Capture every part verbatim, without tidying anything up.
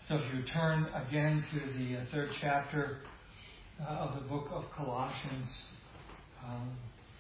So if you turn again to the uh, third chapter uh, of the book of Colossians, um,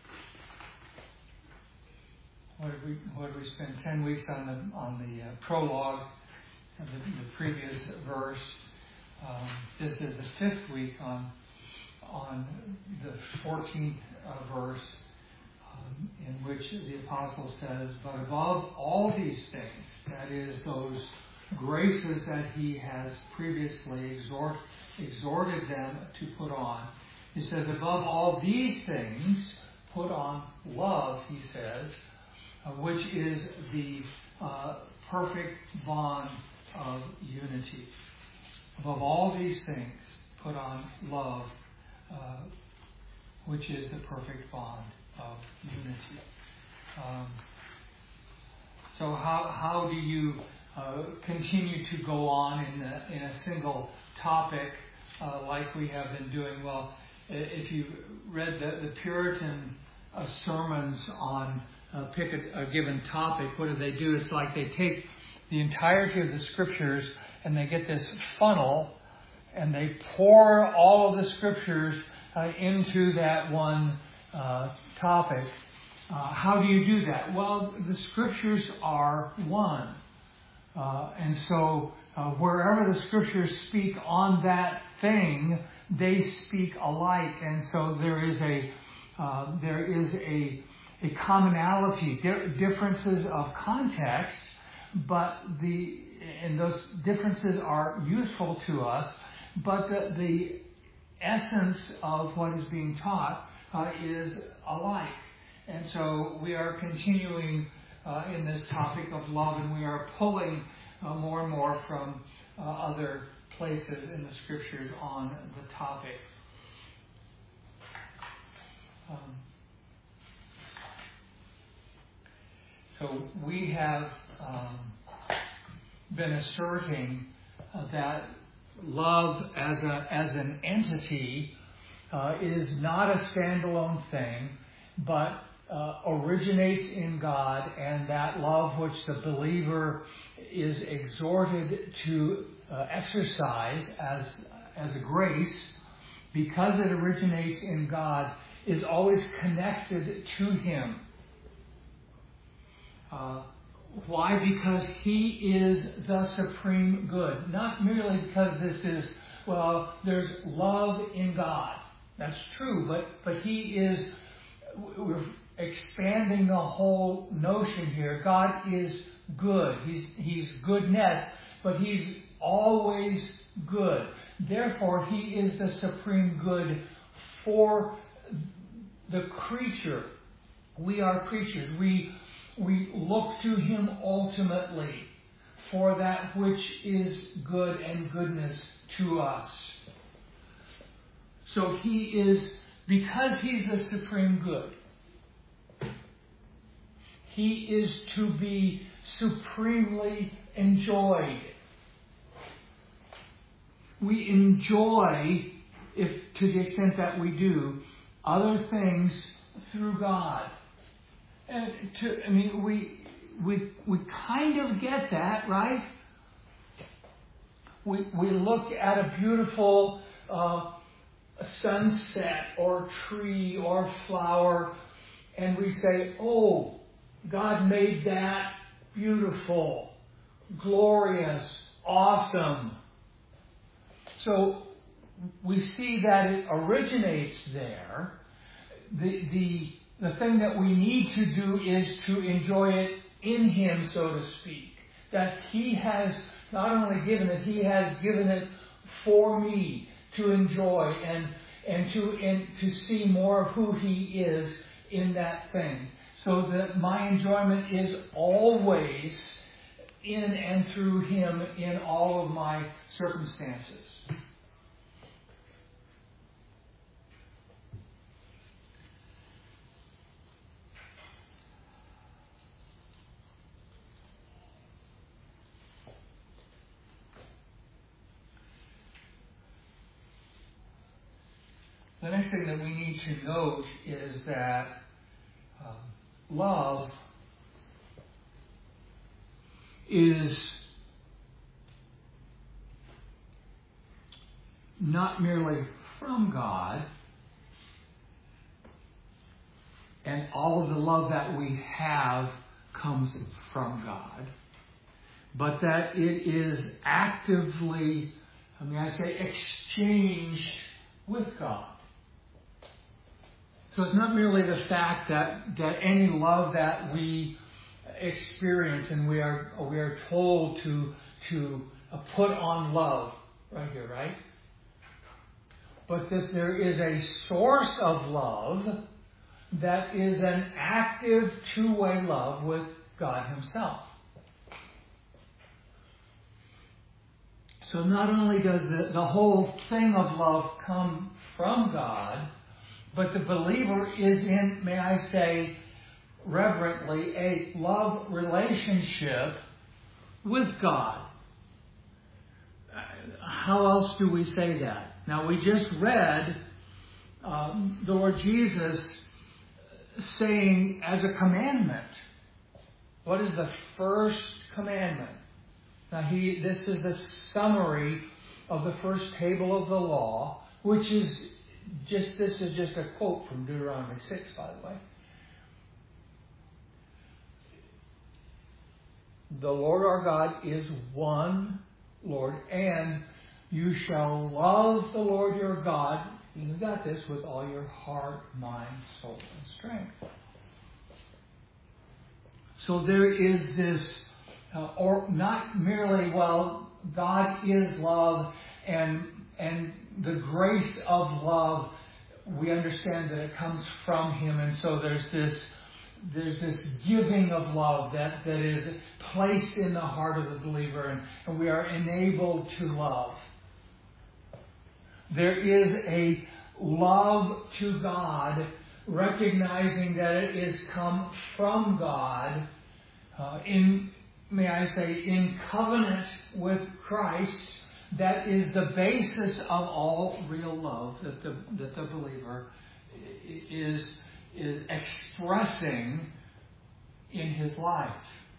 what did we what did we spend ten weeks on the on the uh, prologue of the, the previous verse? Um, this is the fifth week on on the fourteenth uh, verse, um, in which the apostle says, "But above all these things," that is, those graces that he has previously exhort, exhorted them to put on. He says, above all these things, put on love, he says, uh, which is the uh, perfect bond of unity. Above all these things, put on love, uh, which is the perfect bond of unity. Um, so how how do you Uh, continue to go on in a, in a single topic uh, like we have been doing? Well, if you read the, the Puritan uh, sermons on uh, pick a, a given topic, what do they do? It's like they take the entirety of the scriptures and they get this funnel and they pour all of the scriptures uh, into that one uh, topic. Uh, how do you do that? Well, the scriptures are one. Uh, and so uh, wherever the scriptures speak on that thing, they speak alike. And so there is a uh, there is a a commonality, di- differences of context, but the and those differences are useful to us. But the, the essence of what is being taught uh, is alike. And so we are continuing Uh, in this topic of love, and we are pulling uh, more and more from uh, other places in the scriptures on the topic. Um, so we have um, been asserting uh, that love as a as an entity uh, is not a standalone thing, but Uh, originates in God, and that love which the believer is exhorted to uh, exercise as as a grace, because it originates in God, is always connected to Him. Uh, why? Because He is the supreme good. Not merely because this is, well, there's love in God. That's true, but but He is. We're expanding the whole notion here. God is good. He's He's goodness, but He's always good. Therefore, He is the supreme good for the creature. We are creatures. We we look to Him ultimately for that which is good and goodness to us. So He is, because He's the supreme good, He is to be supremely enjoyed. We enjoy, if to the extent that we do, other things through God. And to, I mean, we we we kind of get that, right? We we look at a beautiful uh, sunset or tree or flower, and we say, "Oh, God made that beautiful, glorious, awesome." So we see that it originates there. The, the, the thing that we need to do is to enjoy it in Him, so to speak. That He has not only given it, He has given it for me to enjoy and, and, to, and to see more of who He is in that thing. So that my enjoyment is always in and through Him in all of my circumstances. The next thing that we need to note is that um, love is not merely from God, and all of the love that we have comes from God, but that it is actively, I mean, I say, exchanged with God. So it's not merely the fact that, that any love that we experience and we are we are told to to put on love right here, right? But that there is a source of love that is an active two-way love with God Himself. So not only does the, the whole thing of love come from God, but the believer is in, may I say, reverently, a love relationship with God. How else do we say that? Now, we just read um, the Lord Jesus saying as a commandment. What is the first commandment? Now, he this is the summary of the first table of the law, which is just, this is just a quote from Deuteronomy six, by the way. The Lord our God is one Lord, and you shall love the Lord your God, you got this, with all your heart, mind, soul, and strength. So there is this, uh, or not merely, well, God is love, and and the grace of love, we understand that it comes from Him, and so there's this there's this giving of love that, that is placed in the heart of the believer, and, and we are enabled to love. There is a love to God, recognizing that it is come from God, uh, in, may I say, in covenant with Christ. That is the basis of all real love that the that the believer is is expressing in his life.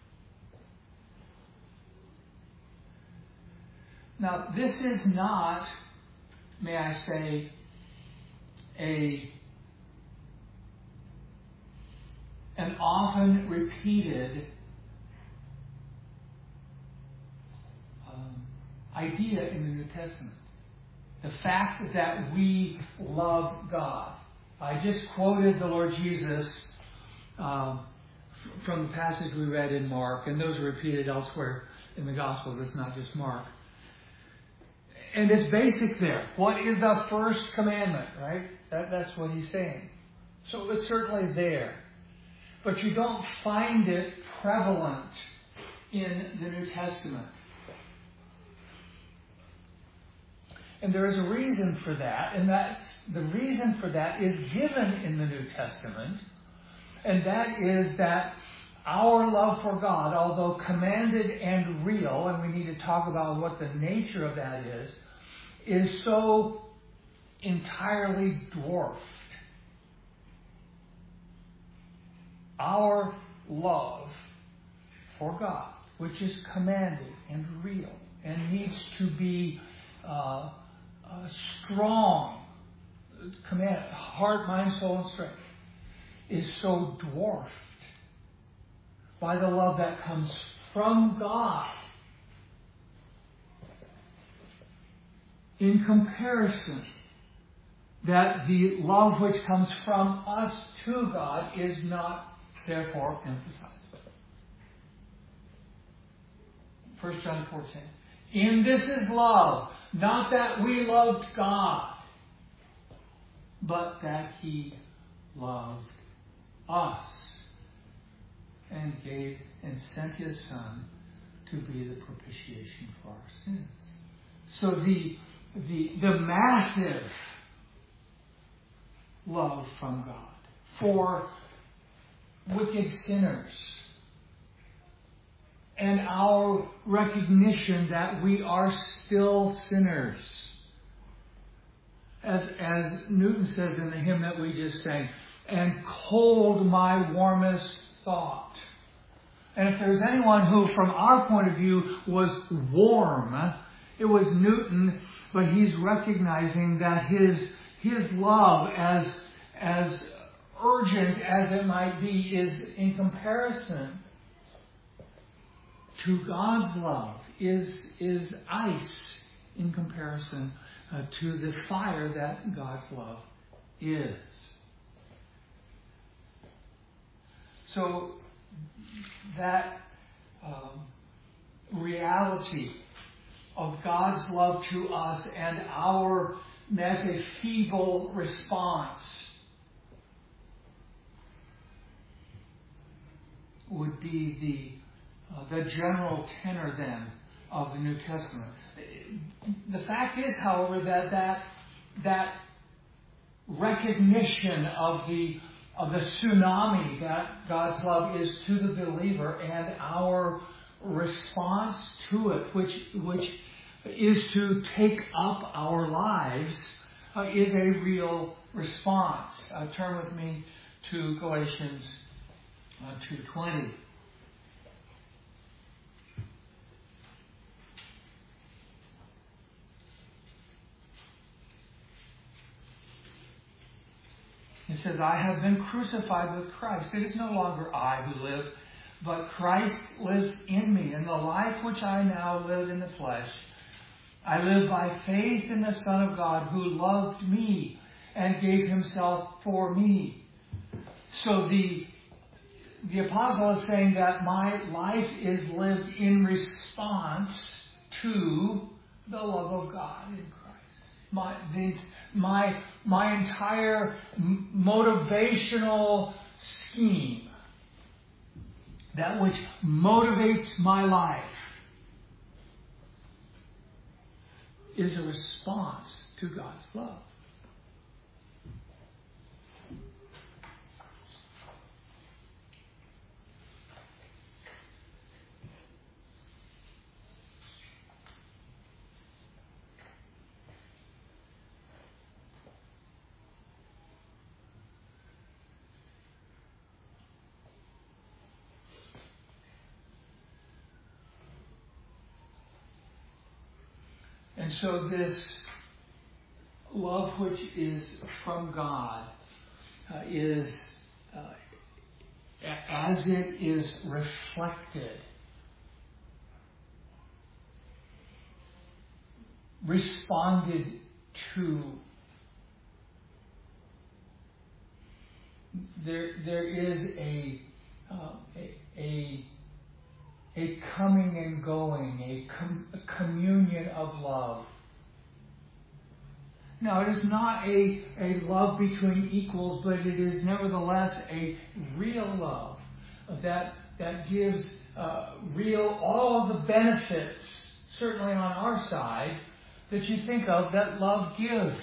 Now, this is not, may I say, a an often repeated um, idea in the New Testament. The fact that we love God. I just quoted the Lord Jesus um, from the passage we read in Mark, and those are repeated elsewhere in the Gospels. It's not just Mark. And it's basic there. What is the first commandment, right? That, that's what he's saying. So it's certainly there. But you don't find it prevalent in the New Testament. And there is a reason for that, and that's the reason for that is given in the New Testament, and that is that our love for God, although commanded and real, and we need to talk about what the nature of that is, is so entirely dwarfed. Our love for God, which is commanded and real, and needs to be uh, uh, strong, command, heart, mind, soul, and strength, is so dwarfed by the love that comes from God in comparison that the love which comes from us to God is not therefore emphasized. First John four ten. In this is love, not that we loved God, but that He loved us and gave and sent His Son to be the propitiation for our sins. So the the the massive love from God for wicked sinners, and our recognition that we are still sinners. As, as Newton says in the hymn that we just sang, and cold my warmest thought. And if there's anyone who, from our point of view, was warm it was Newton, but he's recognizing that his his love, as as urgent as it might be, is in comparison to God's love, is is ice in comparison uh, to the fire that God's love is. So that um, reality of God's love to us and our, as a feeble response, would be the uh, the general tenor then of the New Testament. The fact is, however, that that that recognition of the of the tsunami that God's love is to the believer, and our response to it, which which is to take up our lives, uh, is a real response. Uh, turn with me to Galatians uh, two twenty. It says, I have been crucified with Christ. It is no longer I who live, but Christ lives in me. And the life which I now live in the flesh, I live by faith in the Son of God, who loved me and gave himself for me. So the, the apostle is saying that my life is lived in response to the love of God in Christ. My, the, my, my entire motivational scheme, that which motivates my life, is a response to God's love. And so this love which is from God uh, is, uh, as it is reflected, responded to, there there is a uh, a, a A coming and going, a, com- a communion of love. Now, it is not a, a love between equals, but it is nevertheless a real love that that gives uh, real all of the benefits, certainly on our side, that you think of that love gives.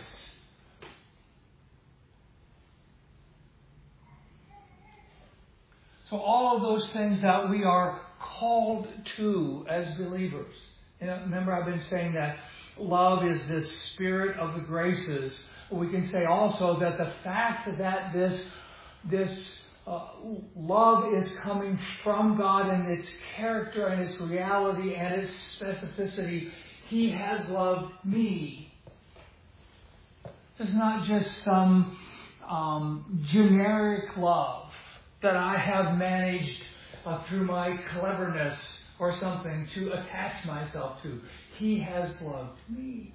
So all of those things that we are called to as believers. You know, remember, I've been saying that love is the spirit of the graces. We can say also that the fact that this this uh, love is coming from God in its character and its reality and its specificity. He has loved me. It's not just some um, generic love that I have managed Uh, through my cleverness or something to attach myself to. He has loved me.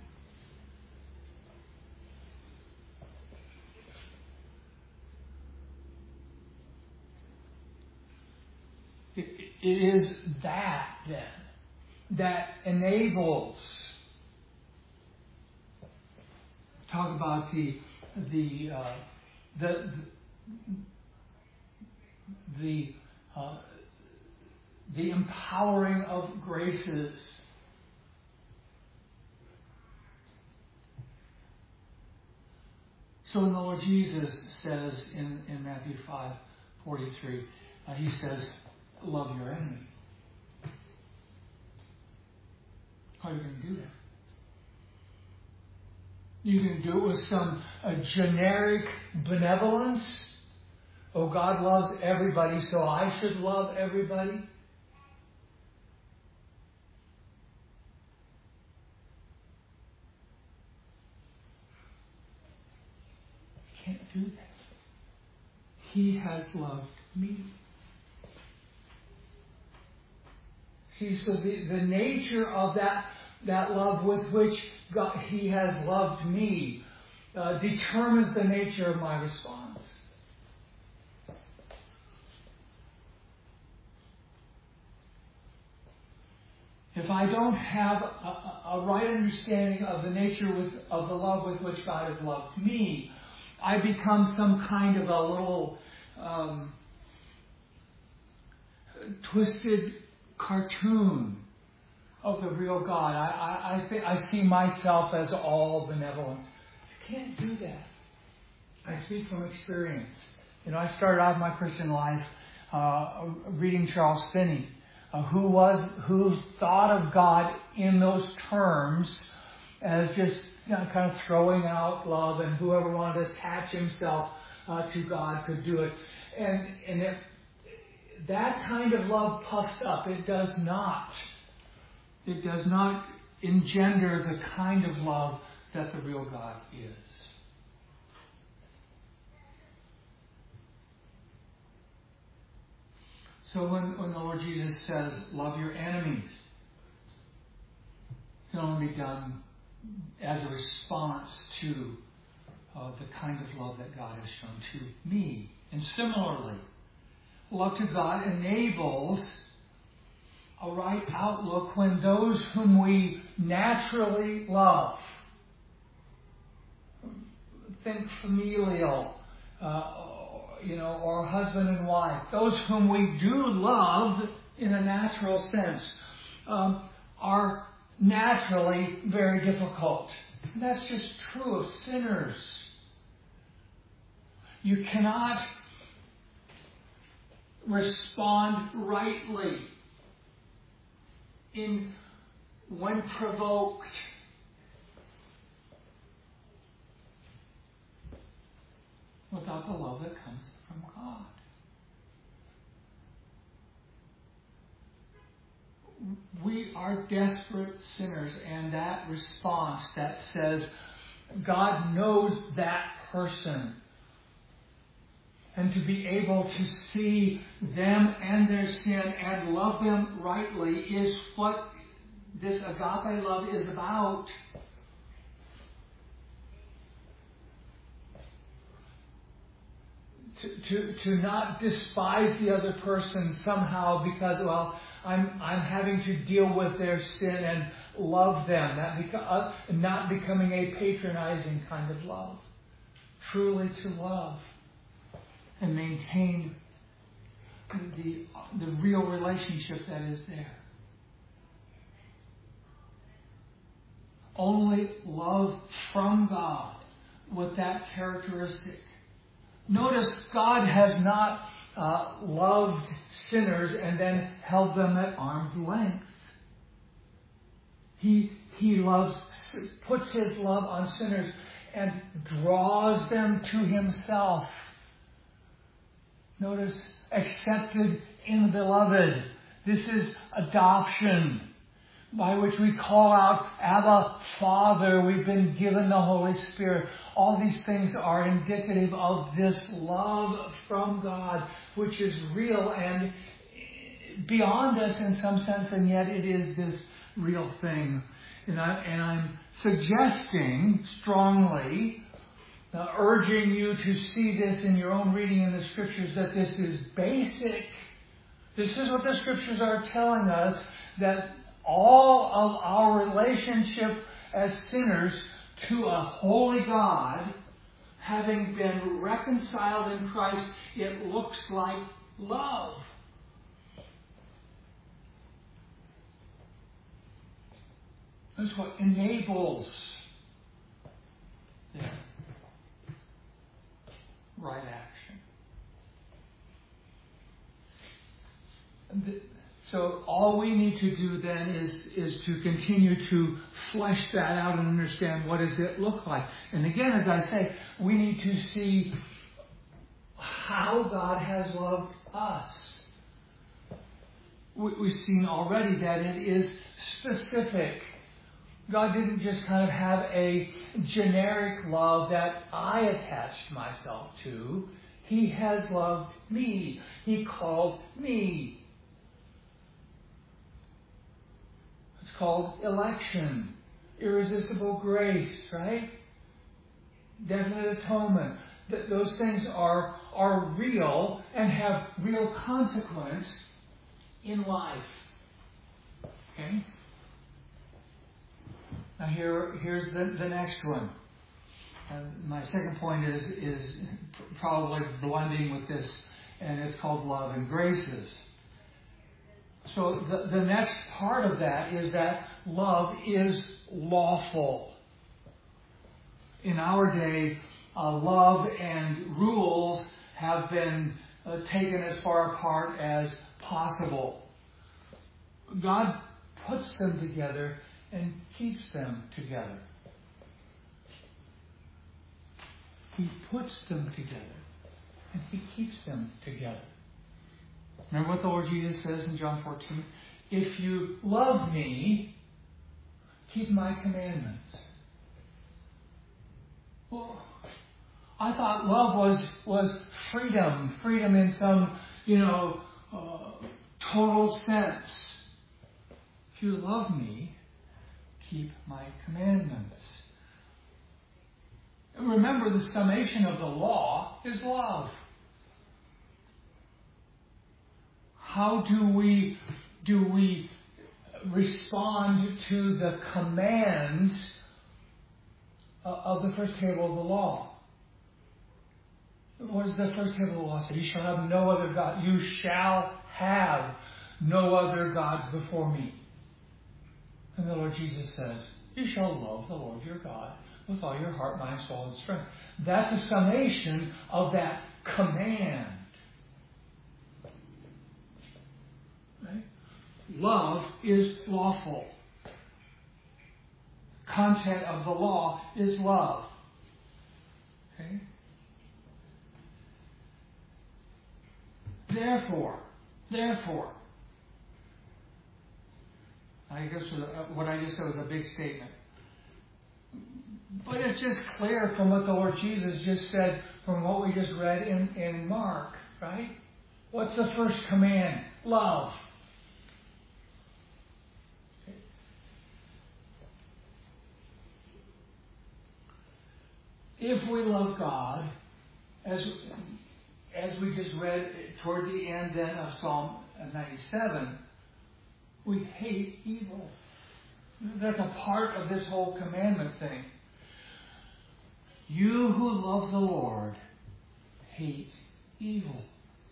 It, it is that then that enables. Talk about the the uh, the the. the uh, The empowering of graces. So when the Lord Jesus says in, in Matthew five forty-three, uh, he says, love your enemy. How are you going to do that? You can do it with some uh, generic benevolence. Oh, God loves everybody, so I should love everybody. do that. He has loved me. See, so the, the nature of that, that love with which God, He has loved me uh, determines the nature of my response. If I don't have a, a right understanding of the nature with, of the love with which God has loved me, I become some kind of a little um, twisted cartoon of the real God. I, I, I, think, I see myself as all benevolence. You can't do that. I speak from experience. You know, I started out my Christian life uh, reading Charles Finney, uh, who was who thought of God in those terms as just, you know, kind of throwing out love, and whoever wanted to attach himself uh, to God could do it. And and it, that kind of love puffs up. It does not. It does not engender the kind of love that the real God is. So when, when the Lord Jesus says, love your enemies, it can only be done as a response to uh, the kind of love that God has shown to me. And similarly, love to God enables a right outlook when those whom we naturally love, think familial, uh, you know, or husband and wife, those whom we do love in a natural sense, um, are naturally very difficult. And that's just true of sinners. You cannot respond rightly in when provoked. Without the love that comes from God. We are desperate sinners, and that response that says, God knows that person, and to be able to see them and their sin and love them rightly is what this agape love is about. To, to, to not despise the other person somehow because, well, I'm I'm having to deal with their sin and love them. Not, beca- uh, not becoming a patronizing kind of love. Truly to love and maintain the, the real relationship that is there. Only love from God with that characteristic. Notice God has not uh, loved sinners and then held them at arm's length. He he loves, puts His love on sinners and draws them to Himself. Notice, accepted in the beloved. This is adoption, by which we call out, Abba, Father. We've been given the Holy Spirit. All these things are indicative of this love from God, which is real and beyond us in some sense, and yet it is this real thing. And, I, and I'm suggesting strongly, uh, urging you to see this in your own reading in the Scriptures, that this is basic. This is what the Scriptures are telling us, that all of our relationship as sinners to a holy God, having been reconciled in Christ, it looks like love. That's what enables their right action. The, So all we need to do then is, is to continue to flesh that out and understand what does it look like. And again, as I say, we need to see how God has loved us. We, we've seen already that it is specific. God didn't just kind of have a generic love that I attached myself to. He has loved me. He called me. It's called election, irresistible grace, right? Definite atonement. Th- those things are, are real and have real consequence in life. Okay? Now here, here's the, the next one. And my second point is, is probably blending with this, and it's called love and graces. So the, the next part of that is that love is lawful. In our day, uh, love and rules have been uh, taken as far apart as possible. God puts them together and keeps them together. He puts them together and He keeps them together. Remember what the Lord Jesus says in John fourteen? If you love me, keep my commandments. Well, I thought love was, was freedom, freedom in some, you know, uh, total sense. If you love me, keep my commandments. Remember, the summation of the law is love. How do we do we respond to the commands of the first table of the law? What does the first table of the law say? You shall have no other God. You shall have no other gods before me. And the Lord Jesus says, you shall love the Lord your God with all your heart, mind, soul, and strength. That's a summation of that command. Right? Love is lawful. Content of the law is love. Okay? Therefore, therefore, I guess what I just said was a big statement. But it's just clear from what the Lord Jesus just said, from what we just read in, in Mark, right? What's the first command? Love. Okay. If we love God, as, as we just read toward the end then of Psalm ninety-seven, we hate evil. That's a part of this whole commandment thing. You who love the Lord hate evil.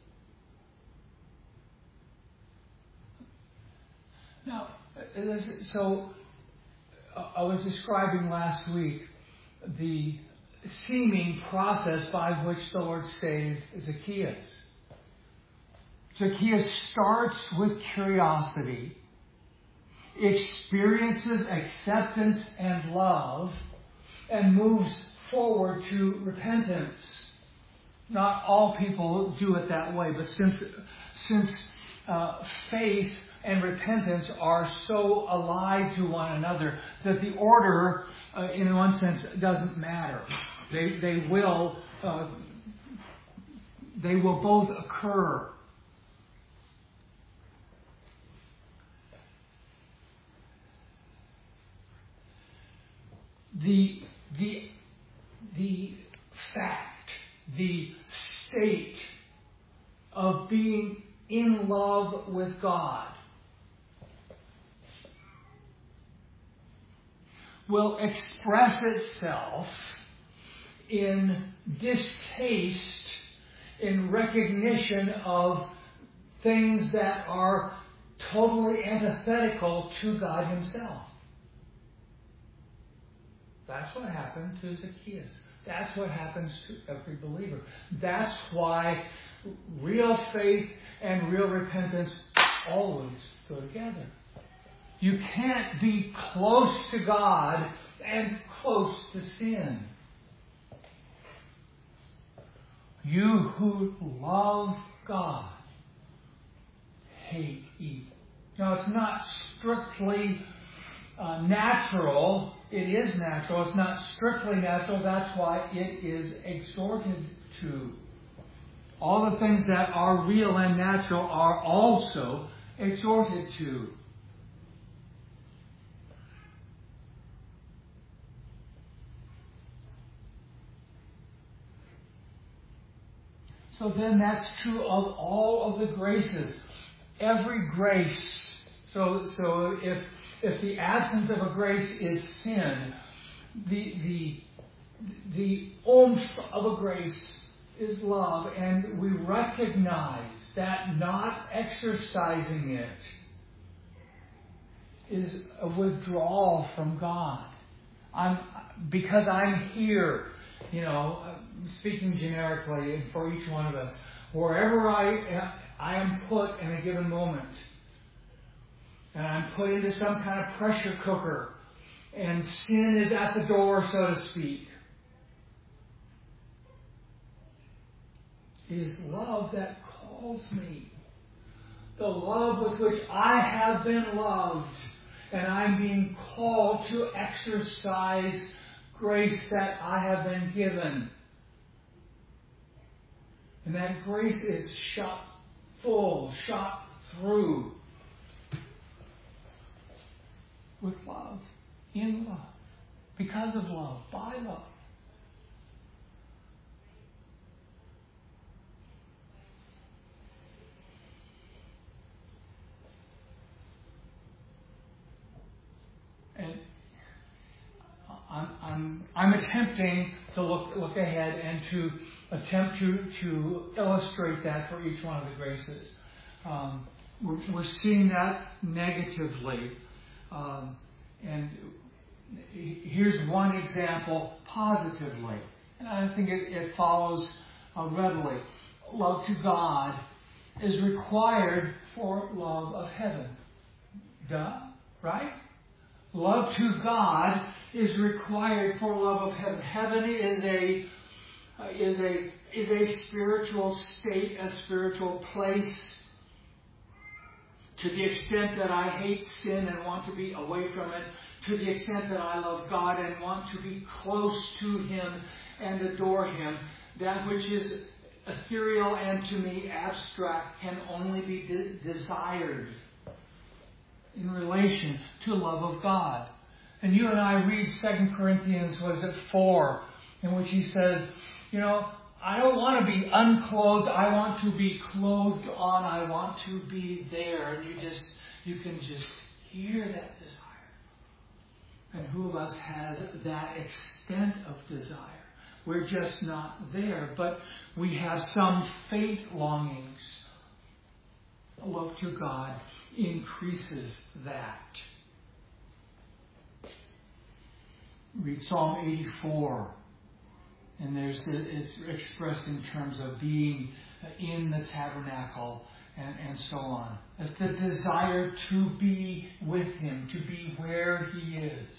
Now, so I was describing last week the seeming process by which the Lord saved Zacchaeus. Zacchaeus starts with curiosity, experiences acceptance and love, and moves forward to repentance. Not all people do it that way, but since since uh, faith and repentance are so allied to one another that the order, uh, in one sense, doesn't matter. They they will uh, they will both occur. The the the fact, the state of being in love with God will express itself in distaste, in recognition of things that are totally antithetical to God Himself. That's what happened to Zacchaeus. That's what happens to every believer. That's why real faith and real repentance always go together. You can't be close to God and close to sin. You who love God hate evil. Now, it's not strictly uh, natural. It is natural. It's not strictly natural. That's why it is exhorted to. All the things that are real and natural are also exhorted to. So then that's true of all of the graces. Every grace. So so if if the absence of a grace is sin, the the the oomph of a grace is love, and we recognize that not exercising it is a withdrawal from God. I'm because I'm here, you know, speaking generically for each one of us, wherever I I am put in a given moment, and I'm put into some kind of pressure cooker, and sin is at the door, so to speak. It is love that calls me. The love with which I have been loved, and I'm being called to exercise grace that I have been given. And that grace is shot full, shot through with love, in love, because of love, by love. And I'm, I'm, I'm attempting to look look ahead and to attempt to, to illustrate that for each one of the graces. Um, we're, we're seeing that negatively. Um, and here's one example positively. And I think it, it follows uh, readily. Love to God is required for love of heaven. Duh, right? Love to God is required for love of heaven. Heaven is a uh, is a is a spiritual state, a spiritual place. To the extent that I hate sin and want to be away from it, to the extent that I love God and want to be close to Him and adore Him, that which is ethereal and to me abstract can only be de- desired in relation to love of God. And you and I read Second Corinthians, what is it, four, in which he says, you know, I don't want to be unclothed. I want to be clothed on. I want to be there. And you just, you can just hear that desire. And who of us has that extent of desire? We're just not there. But we have some faith longings. Love to God increases that. Read Psalm eighty-four. And there's the, it's expressed in terms of being in the tabernacle and, and so on. It's the desire to be with Him, to be where He is.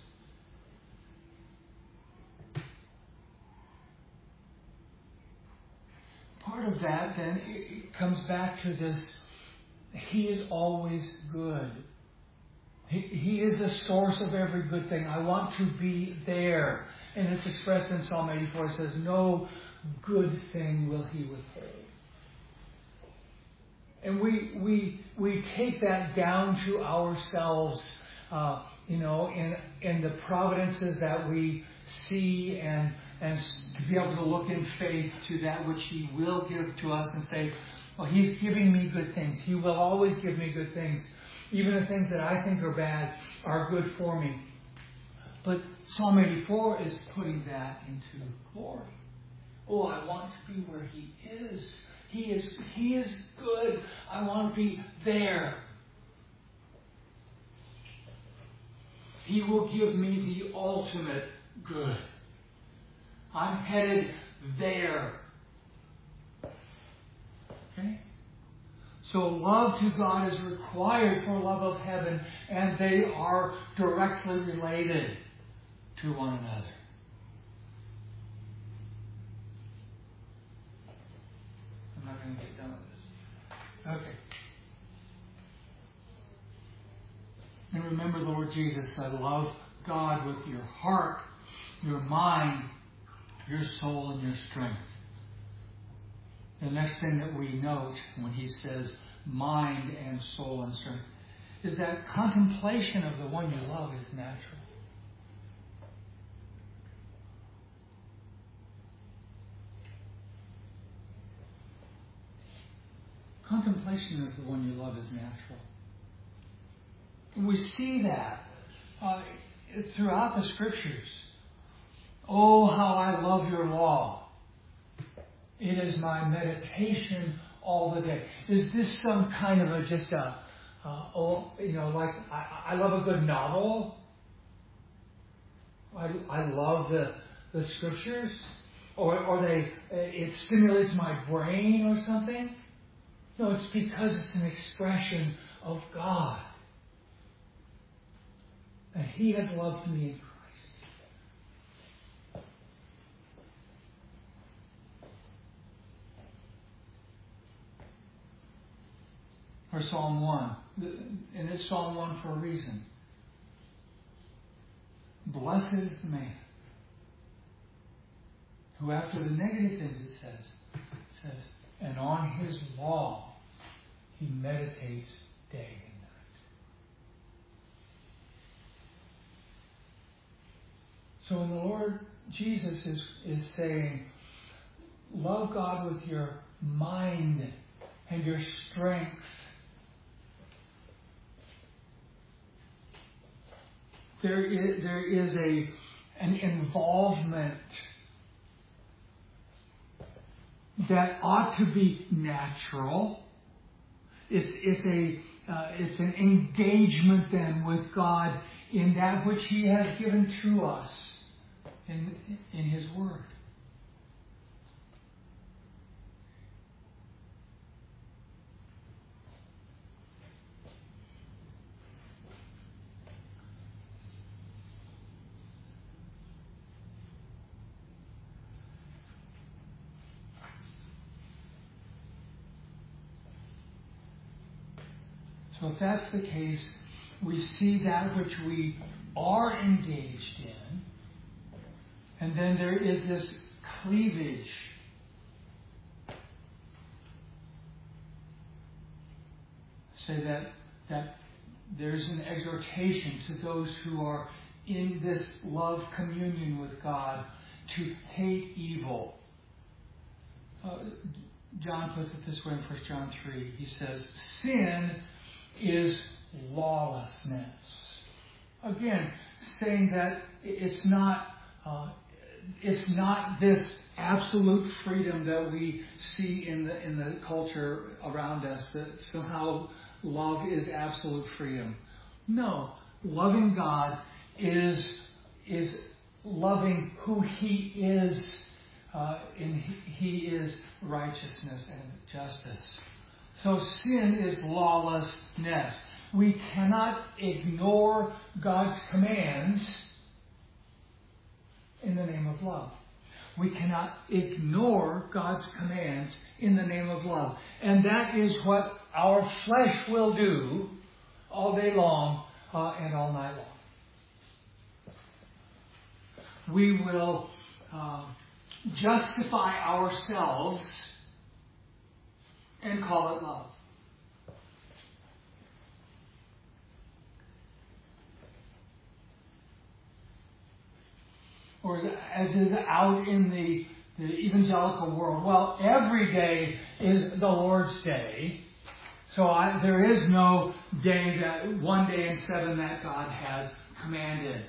Part of that then it comes back to this, He is always good. He, he is the source of every good thing. I want to be there. And it's expressed in Psalm eighty-four. It says, no good thing will He withhold. And we we we take that down to ourselves, uh, you know, in in the providences that we see, and and to be able to look in faith to that which He will give to us and say, well, He's giving me good things. He will always give me good things. Even the things that I think are bad are good for me. But Psalm eighty-four is putting that into glory. Oh, I want to be where He is. He is, He is good. I want to be there. He will give me the ultimate good. I'm headed there. Okay? So love to God is required for love of heaven, and they are directly related to one another. I'm not going to get done with this. Okay. And remember the Lord Jesus said, love God with your heart, your mind, your soul, and your strength. The next thing that we note when he says mind and soul and strength is that contemplation of the one you love is natural. Contemplation of the one you love is natural. And we see that uh, throughout the Scriptures. Oh, how I love your law. It is my meditation all the day. Is this some kind of a just a, uh, oh, you know, like I, I love a good novel? I, I love the the Scriptures, or or they it stimulates my brain or something? No, it's because it's an expression of God. And He has loved me in Christ. Or Psalm one. And it's Psalm one for a reason. Blessed is the man who, after the negative things it says, it says, and on his law he meditates day and night. So when the Lord Jesus is, is saying, love God with your mind and your strength, there is, there is a an involvement that ought to be natural. It's it's a uh, it's an engagement then with God in that which He has given to us in in His Word. So if that's the case, we see that which we are engaged in, and then there is this cleavage. Say that that there's an exhortation to those who are in this love communion with God to hate evil. Uh, John puts it this way in First John three. He says, sin is lawlessness. Again, saying that it's not uh, it's not this absolute freedom that we see in the in the culture around us, that somehow love is absolute freedom. No, loving God is is loving who He is, uh, and He is righteousness and justice. So sin is lawlessness. We cannot ignore God's commands in the name of love. We cannot ignore God's commands in the name of love. And that is what our flesh will do all day long uh, and all night long. We will uh, justify ourselves and call it love. Or as is out in the, the evangelical world, well, every day is the Lord's day. So I, there is no day that, one day in seven that God has commanded.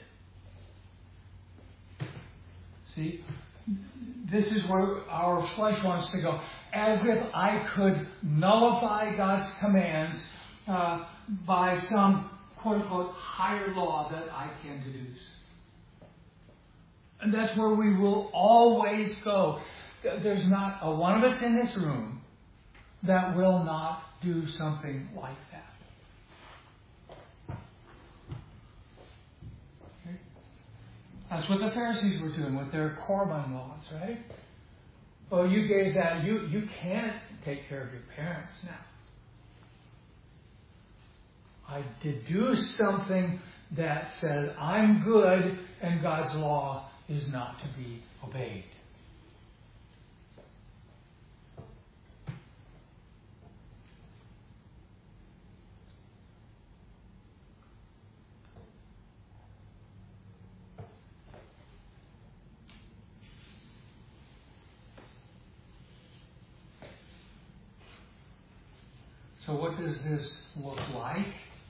See? This is where our flesh wants to go. As if I could nullify God's commands uh, by some quote-unquote higher law that I can deduce. And that's where we will always go. There's not a one of us in this room that will not do something like that. Okay? That's what the Pharisees were doing with their Korban laws, right? Oh, you gave that. You, you can't take care of your parents now. I deduce something that says I'm good and God's law is not to be obeyed. So what does this look like?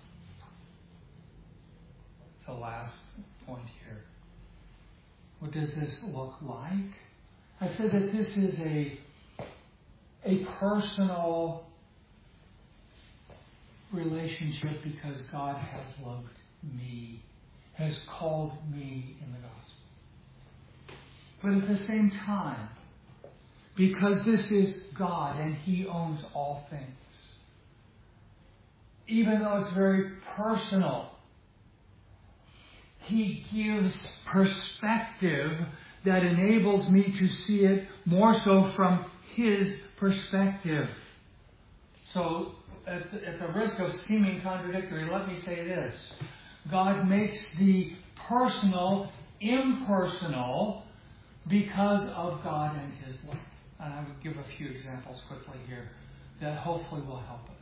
The last point here. What does this look like? I said that this is a, a personal relationship because God has loved me, has called me in the gospel. But at the same time, because this is God and He owns all things, even though it's very personal, He gives perspective that enables me to see it more so from His perspective. So, at the, at the risk of seeming contradictory, let me say this. God makes the personal impersonal because of God and His love. And I would give a few examples quickly here that hopefully will help us.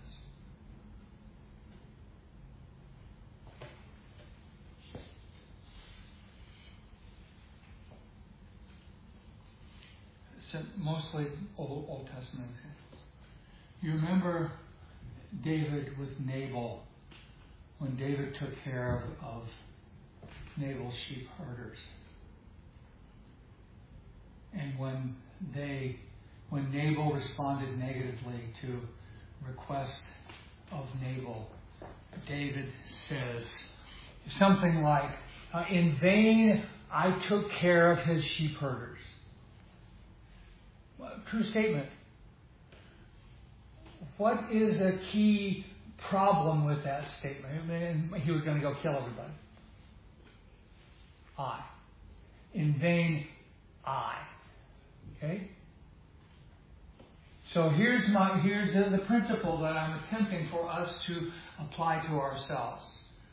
Mostly Old, Old Testament examples. You remember David with Nabal, when David took care of, of Nabal's sheep herders. And when they, when Nabal responded negatively to request of Nabal, David says something like, uh, in vain I took care of his sheep herders. True statement. What is a key problem with that statement? I mean, he was going to go kill everybody. I. In vain, I. Okay? So here's my here's the, the principle that I'm attempting for us to apply to ourselves.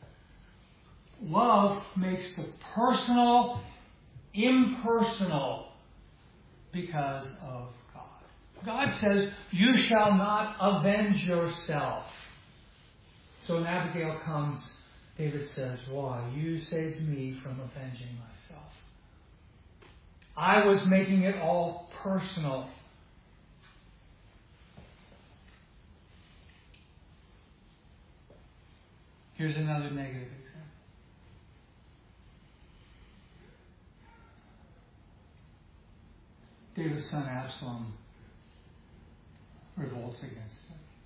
Love makes the personal impersonal because of God. God says, you shall not avenge yourself. So when Abigail comes, David says, why? You saved me from avenging myself. I was making it all personal. Here's another negative example. David's son Absalom revolts against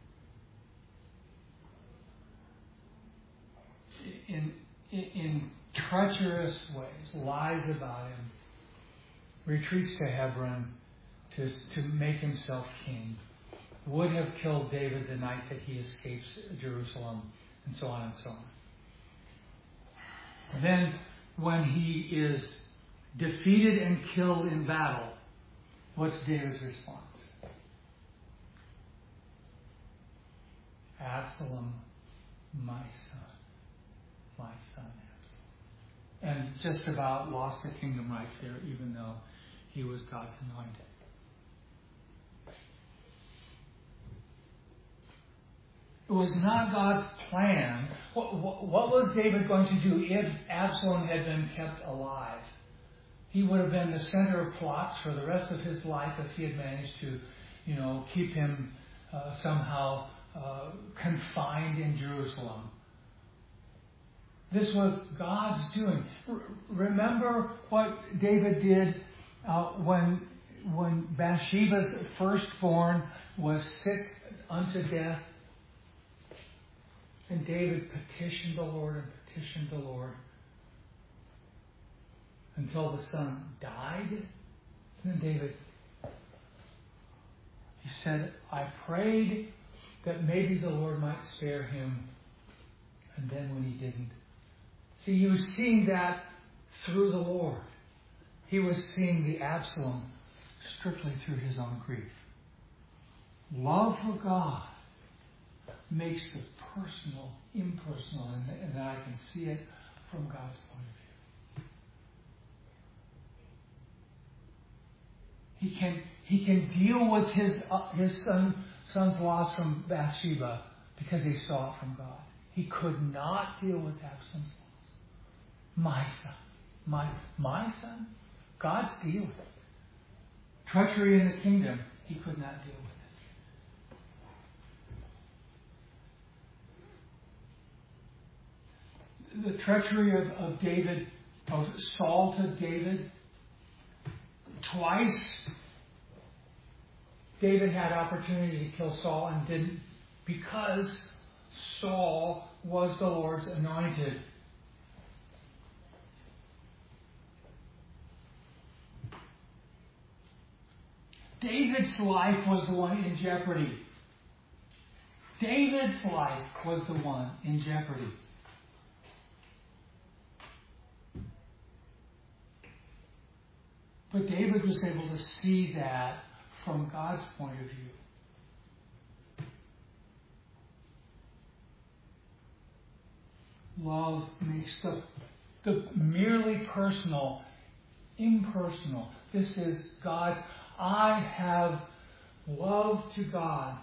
him. In, in, in treacherous ways, lies about him, retreats to Hebron to, to make himself king, would have killed David the night that he escapes Jerusalem, and so on and so on. And then, when he is defeated and killed in battle, what's David's response? Absalom, my son. My son, Absalom. And just about lost the kingdom right there, even though he was God's anointed. It was not God's plan. What, what, what was David going to do if Absalom had been kept alive? He would have been the center of plots for the rest of his life if he had managed to, you know, keep him uh, somehow uh, confined in Jerusalem. This was God's doing. R- remember what David did uh, when when Bathsheba's firstborn was sick unto death? And David petitioned the Lord and petitioned the Lord until the son died. And then David, he said, I prayed that maybe the Lord might spare him. And then when he didn't. See, he was seeing that through the Lord. He was seeing the Absalom strictly through his own grief. Love for God makes the personal, impersonal, and, and that I can see it from God's point of view. He can he can deal with his uh, his son son's loss from Bathsheba because he saw it from God. He could not deal with Absalom's loss. My son, my my son, God's deal with it. Treachery in the kingdom, he could not deal with it. The treachery of, of David, of Saul to David, twice David had opportunity to kill Saul and didn't, because Saul was the Lord's anointed. David's life was the one in jeopardy. David's life was the one in jeopardy. But David was able to see that from God's point of view. Love makes the, the merely personal impersonal. This is God. I have love to God.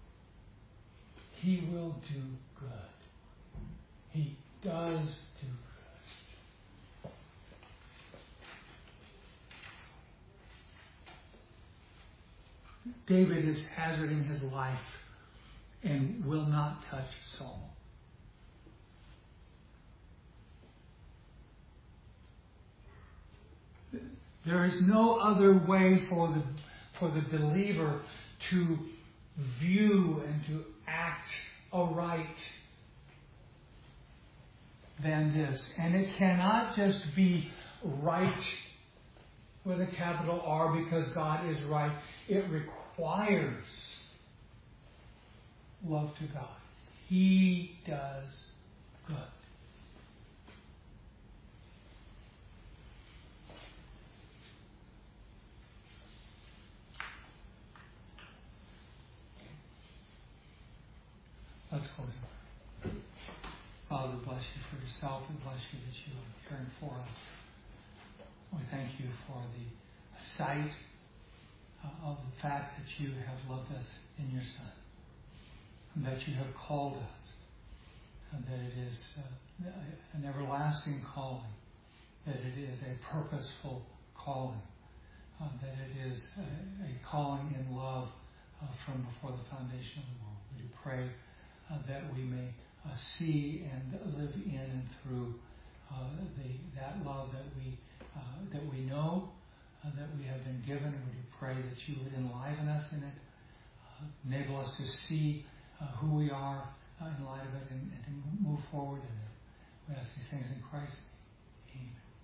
He will do good. He does do good. David is hazarding his life and will not touch Saul. There is no other way for the for the believer to view and to act aright than this. And it cannot just be right with a capital R because God is right. It requires love to God. He does good. Let's close in prayer. Father, bless you for yourself and bless you that you are caring for us. We thank you for the sight uh, of the fact that you have loved us in your Son, and that you have called us, and that it is uh, an everlasting calling, that it is a purposeful calling, uh, that it is a, a calling in love uh, from before the foundation of the world. We do pray Uh, that we may uh, see and live in and through uh, the that love that we uh, that we know uh, that we have been given. And we do pray that you would enliven us in it, uh, enable us to see uh, who we are uh, in light of it, and, and to move forward in it. We ask these things in Christ. Amen.